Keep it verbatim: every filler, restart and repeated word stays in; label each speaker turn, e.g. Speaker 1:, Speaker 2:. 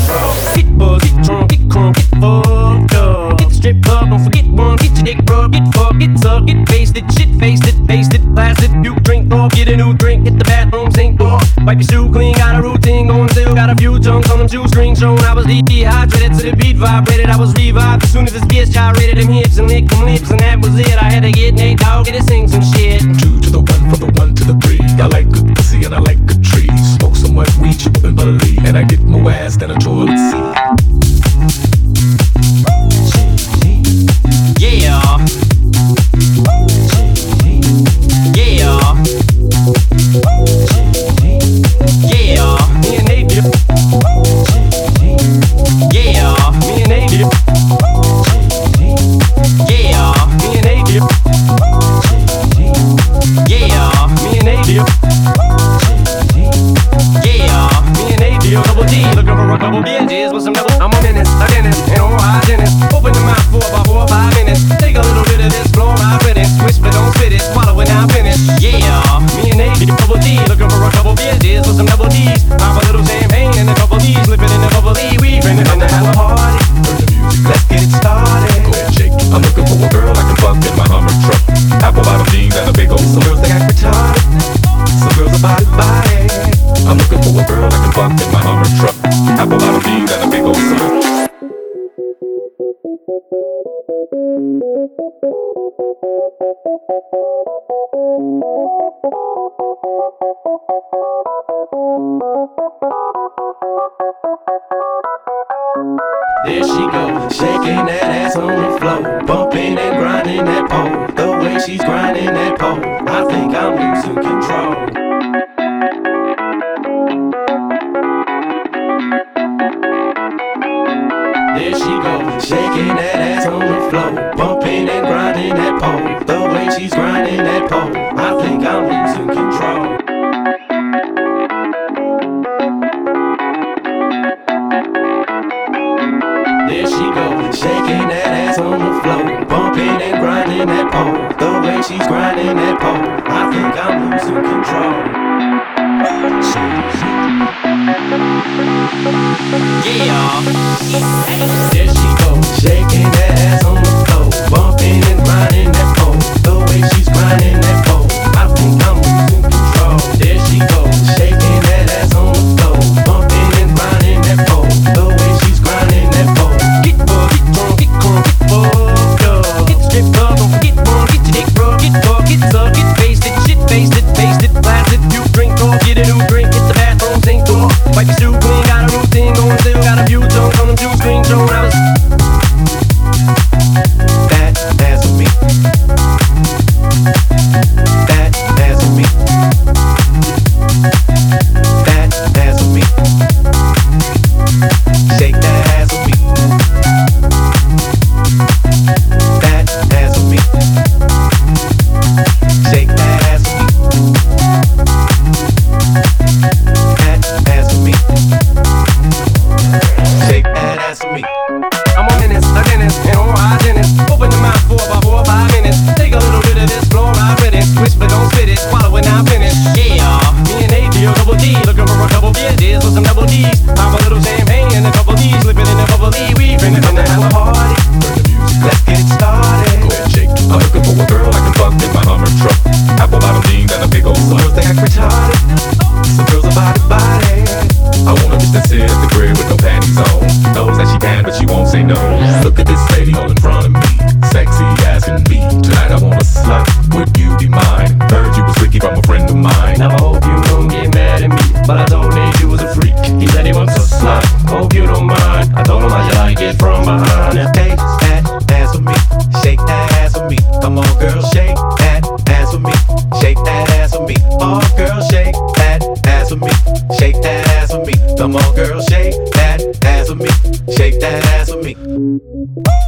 Speaker 1: control.
Speaker 2: Get buzzed, get drunk, get crunk, get fucked up. Get the strip club, don't forget one. Get your dick rubbed, get fucked, get sucked, get wasted, shit faced it, faced it, blasted. You drink off, get a new drink, hit the bathroom sink door. Wipe your shoe clean, got a routine going still. Got a few chunks on them shoestrings showing I was dehydrated. To the beat vibrated, I was revived. As soon as this bitch gyrated them hips and licked them lips, and that was it. I had to get Nate Dogg, get to sing some shit.
Speaker 1: Two to the one, from the one to the three. I like good pussy and I like good trees. Smoke so much weed you wouldn't believe, and I get more ass than a toilet seat.
Speaker 2: Yeah. Yeah. Yeah. Me and Nate dip. Yeah. Me and Nate dip. Yeah. Me and Nate dip. Yeah. Me and Nate dip. Yeah. Me and Nate dip. Double D, looking for a couple bitches with some double. I'm a menace, a dentist, and a hygienist. Open your mouth for about four or five minutes. Take a little bit of this fluoride riddance. Whisper, don't spit it, swallow it, now finish. Yeah, me and Nate, double D, looking for a couple bitches with some double D's. Pop a little champagne and a couple D's, slipping in the bubbly. We finna finna have a party.
Speaker 1: Turn the music,
Speaker 2: Let's get it started.
Speaker 1: go ahead, shake. I'm looking for a girl I can fuck in my Hummer truck. Apple bottom jeans and a big old
Speaker 2: Some girls they act retarded, some girls are body body.
Speaker 1: I'm looking for a girl I can fuck in my Hummer truck. Apple bottom jeans and a big old summer.
Speaker 2: There she go, shaking that ass on the floor, bumping and grinding that pole. The way she's grinding that pole, I think I'm losing control. There she go, shaking that ass on the floor, bumping and grinding that pole. The way she's grinding that pole, I think I'm losing control. There she go, shaking that ass on the floor, bumping and grinding that pole. The way she's grinding that pole, I think I'm losing control. Yeah. There she go, shaking that ass on the floor, bumping and grinding that pole. The way she's grinding that pole, I think I'm losing control. There she go, shaking that ass on the floor, bumping and grinding that pole. The way she's grinding that pole. Get buzzed, get drunk, get crunk, get fucked up. Get the strip club, don't forget one. Get your dick rubbed, get fucked, get sucked, get wasted, shit faced it, faced it, blasted. You drink off, get a new drink, hit the bathroom sink door. Wipe your shoe clean, got a routine going still. Got a few chunks on them shoestrings showing I was. That ass on me. That ass on me. That ass on me. Shake that ass on me. That ass on me. Shake that ass on me. That ass on me. Shake that ass on me. I'm a menace, a dentist, and a hygienist. Open your mouth for about four or five minutes. Take a little bit of this fluoride riddance. Whisper, don't spit it, swallow it, now finish. Yeah, me and Nate, double D, looking for a couple bitches with some double D's. Pop a little champagne and a couple D's, slipping in the bubbly. We finna finna have a party.
Speaker 1: Turn the music,
Speaker 2: Let's get it started.
Speaker 1: go ahead, shake. I'm looking for a girl I can fuck in my Hummer truck. Apple bottom jeans and a big old
Speaker 2: Some
Speaker 1: summer.
Speaker 2: girls they act retarded, some girls are body body.
Speaker 1: I want a bitch that sit at the crib with no panties on. Knows that she can, but she won't say no. Look at this lady all in front of me, sexy asking me. Tonight I want a slut, would you be mine? Heard you was Ricky from a friend of mine.
Speaker 2: Now I hope you don't get mad at me, but I told Nate you was a freak. He said he wants a slut, hope you don't mind. I told him I should like it from behind. Hey, that ass on me, shake that ass on me. Come on girl, shake that ass on me, shake that ass on me. Oh girl, shake that ass on me, shake that ass on me. Come on girl, shake that ass on me, shake that ass on me.